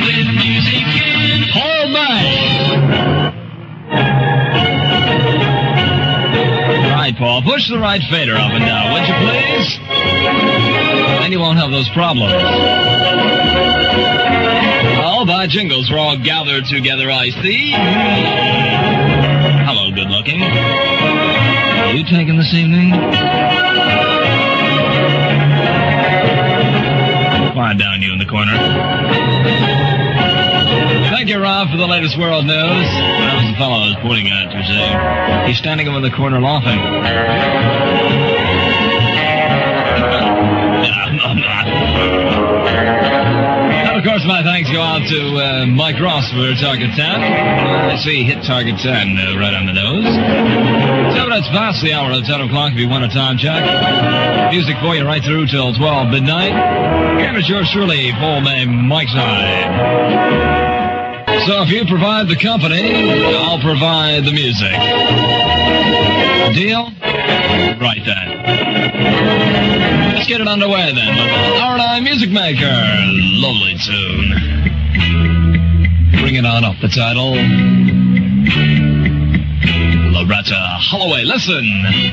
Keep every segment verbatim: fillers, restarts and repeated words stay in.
with music in. Hold back! Right, Paul, push the right fader up and down, would you please? Then you won't have those problems. All by jingles, we're all gathered together, I see. Hello, good looking. Are you taking this evening? Quiet down, you in the corner. Thank you, Rob, for the latest world news. That was the fellow I was pointing at, you see. He's standing over in the corner laughing. And of course, my thanks go out to uh, Mike Ross for Target ten. Uh, I see he hit Target ten uh, right on the nose. So that's past the hour of ten o'clock if you want a time check. Music for you right through till twelve midnight. And it's yours truly, Paul May, Mike's Eye. So if you provide the company, I'll provide the music. Deal? Right then. Let's get it underway then with R and I Music Maker. Lovely tune. Bring it on up, the title. Loretta Holloway, listen.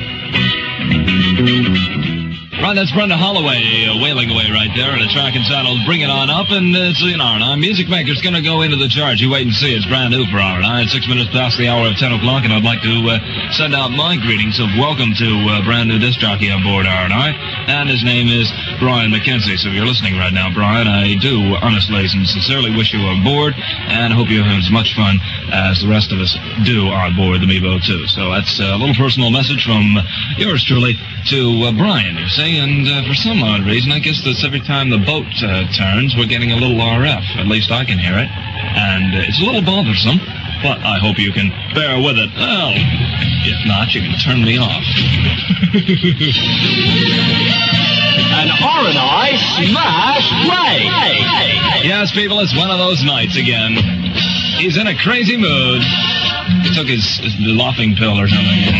Right, that's Brenda Holloway uh, wailing away right there, and a track entitled Bring It On Up, and uh, it's an R and I Music Maker's going to go into the charge. You wait and see. It's brand new for R and I. It's six minutes past the hour of ten o'clock, and I'd like to uh, send out my greetings of welcome to a uh, brand new disc jockey on board R and I, and his name is Brian McKenzie. So if you're listening right now, Brian, I do honestly and sincerely wish you on board, and I hope you have as much fun as the rest of us do on board the Mevo, too. So that's a little personal message from yours truly to uh, Brian, you see. And uh, for some odd reason, I guess that's every time the boat uh, turns, we're getting a little R F. At least I can hear it. And uh, it's a little bothersome, but I hope you can bear with it. Well, if not, you can turn me off. An R and I Smash Play! Yes, people, it's one of those nights again. He's in a crazy mood. He took his, his laughing pill or something.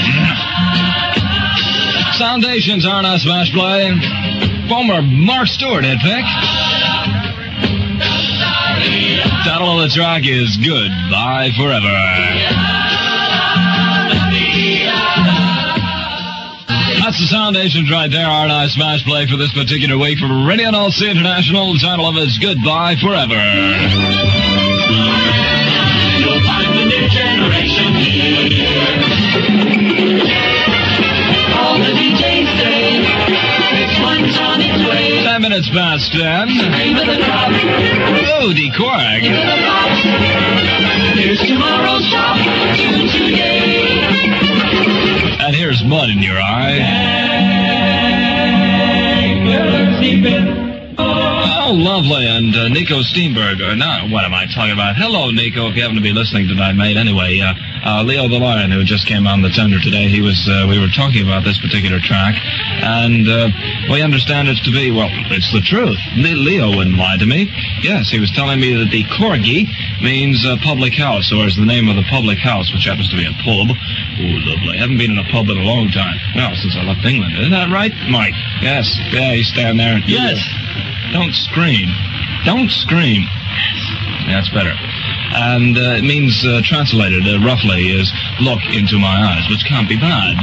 Soundation's R and I Smash Play. Former Mark Stewart hit pick. Title of the track is Goodbye Forever. That's the Soundations right there, R and I Smash Play for this particular week from Radio N L C International. The title of it is Goodbye Forever. You'll find the new generation here. All the D Js say this one's on its way. Ten minutes past ten. Cream of the crop. Oh, the Quark. Here's tomorrow's top tune today. And here's mud in your eye. Oh, lovely. And uh, Nico Steenberg, or not, what am I talking about? Hello, Nico, if you happen to be listening tonight, mate. Anyway, uh, uh, Leo the Lion, who just came on the tender today, he was, uh, we were talking about this particular track, and uh, we understand it to be, well, it's the truth. Le- Leo wouldn't lie to me. Yes, he was telling me that the corgi means uh, public house, or is the name of the public house, which happens to be a pub. Ooh, lovely. I haven't been in a pub in a long time. Well, since I left England. Isn't that right, Mike? Yes. Yeah, you stand there. Yes. Don't scream. Don't scream. That's better. And uh, it means, uh, translated uh, roughly, is look into my eyes, which can't be bad.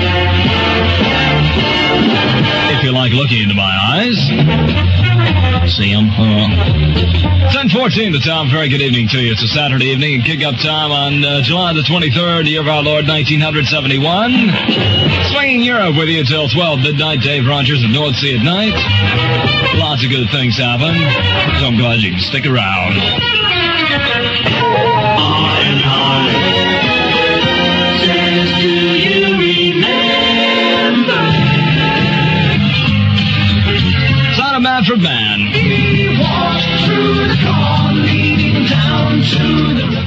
If you like looking into my eyes, see them. Uh, ten fourteen the time. Very good evening to you. It's a Saturday evening and kick-up time on uh, July the twenty-third, year of our Lord, nineteen seventy-one. Swinging Europe with you until twelve midnight. Dave Rogers of North Sea at night. Lots of good things happen, so I'm glad you can stick around. R and I says, do you remember? Son of Manfred Mann. We walked through the car leading down to the road.